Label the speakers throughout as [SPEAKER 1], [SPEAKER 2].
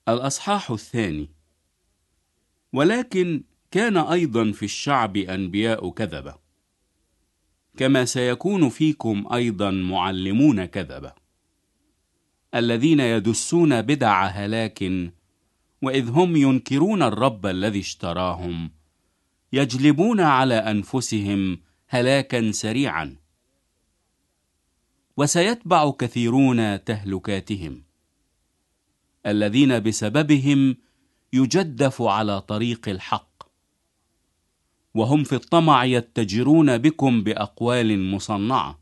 [SPEAKER 1] الأصحاح 2. ولكن كان أيضا في الشعب أنبياء كذبة، كما سيكون فيكم أيضا معلمون كذبة، الذين يدسون بدع هلاك، وإذ هم ينكرون الرب الذي اشتراهم يجلبون على أنفسهم هلاكا سريعا. وسيتبع كثيرون تهلكاتهم، الذين بسببهم يجدف على طريق الحق، وهم في الطمع يتجرون بكم بأقوال مصنعة،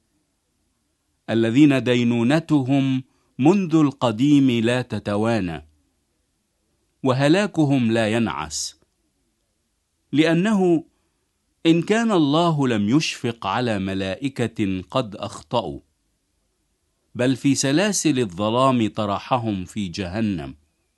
[SPEAKER 1] الذين دينونتهم منذ القديم لا تتوانى، وهلاكهم لا ينعس. لأنه إن كان الله لم يشفق على ملائكة قد أخطأوا، بل في سلاسل الظلام طرحهم في جهنم،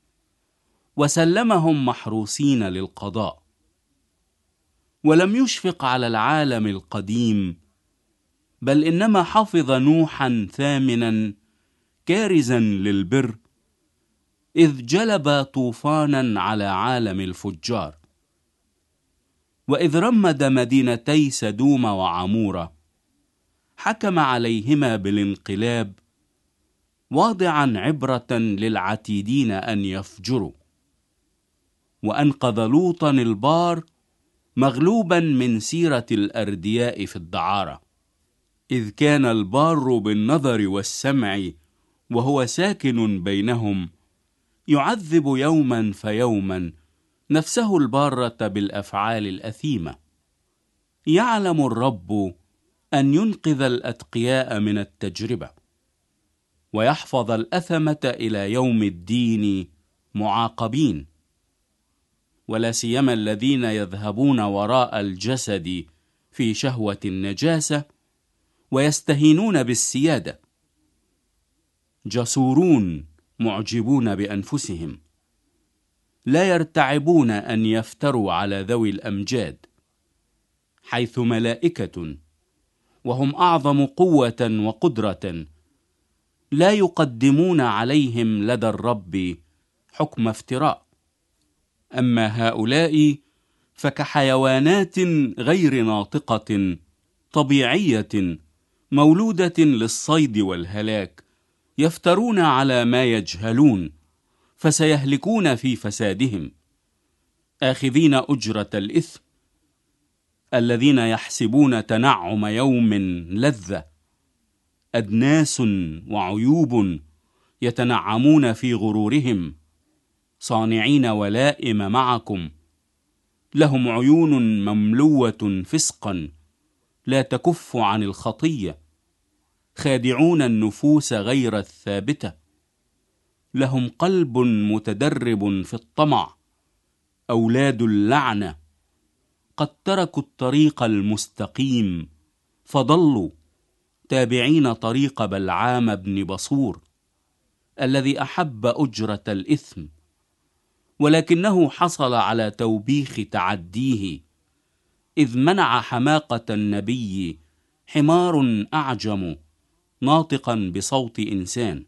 [SPEAKER 1] وسلمهم محروسين للقضاء. ولم يشفق على العالم القديم، بل إنما حفظ نوحا ثامنا كارزا للبر، إذ جلب طوفانا على عالم الفجار. وإذ رمد مدينتي سدوم وعمورة، حكم عليهما بالانقلاب، واضعا عبرة للعتيدين أن يفجروا. وأنقذ لوطا البار مغلوبا من سيرة الأردياء في الدعارة، إذ كان البار بالنظر والسمع وهو ساكن بينهم، يعذب يوما فيوما نفسه البارة بالأفعال الأثيمة. يعلم الرب أن ينقذ الأتقياء من التجربة، ويحفظ الأثمة إلى يوم الدين معاقبين، ولا سيما الذين يذهبون وراء الجسد في شهوة النجاسة، ويستهينون بالسيادة، جسورون معجبون بأنفسهم، لا يرتعبون أن يفتروا على ذوي الأمجاد، حيث ملائكة وهم أعظم قوة وقدرة لا يقدمون عليهم لدى الرب حكم افتراء. أما هؤلاء فكحيوانات غير ناطقة طبيعية مولودة للصيد والهلاك، يفترون على ما يجهلون، فسيهلكون في فسادهم، آخذين أجرة الإثم، الذين يحسبون تنعم يوم لذة، أدناس وعيوب يتنعمون في غرورهم، صانعين ولائم معكم، لهم عيون مملوة فسقا لا تكف عن الخطية، خادعون النفوس غير الثابتة، لهم قلب متدرب في الطمع، أولاد اللعنة، قد تركوا الطريق المستقيم فضلوا، تابعين طريق بلعام بن بصور، الذي أحب أجرة الإثم، ولكنه حصل على توبيخ تعديه، إذ منع حماقة النبي حمار أعجم ناطقا بصوت إنسان.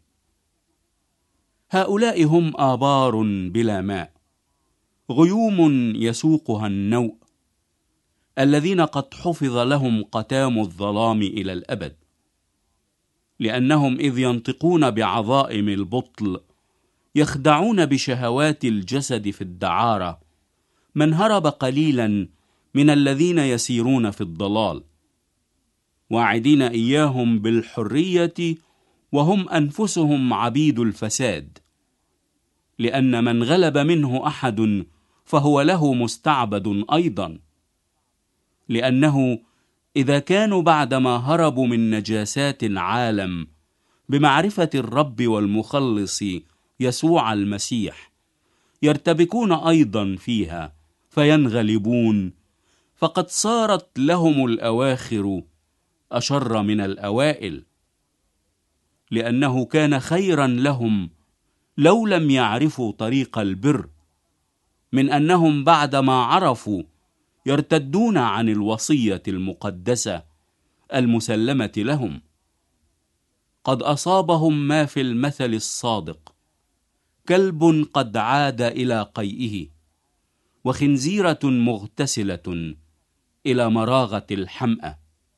[SPEAKER 1] هؤلاء هم آبار بلا ماء، غيوم يسوقها النوء، الذين قد حفظ لهم قتام الظلام إلى الأبد، لأنهم إذ ينطقون بعظائم البطل يخدعون بشهوات الجسد في الدعارة من هرب قليلا من الذين يسيرون في الضلال، واعدين إياهم بالحرية وهم أنفسهم عبيد الفساد، لأن من غلب منه أحد فهو له مستعبد أيضا. لأنه إذا كانوا بعدما هربوا من نجاسات العالم بمعرفة الرب والمخلص يسوع المسيح يرتبكون أيضا فيها فينغلبون، فقد صارت لهم الأواخر أشر من الأوائل. لأنه كان خيرا لهم لو لم يعرفوا طريق البر، من أنهم بعدما عرفوا يرتدون عن الوصية المقدسة المسلمة لهم. قد أصابهم ما في المثل الصادق: كلب قد عاد إلى قيئه، وخنزيرة مغتسلة إلى مراغة الحمأة.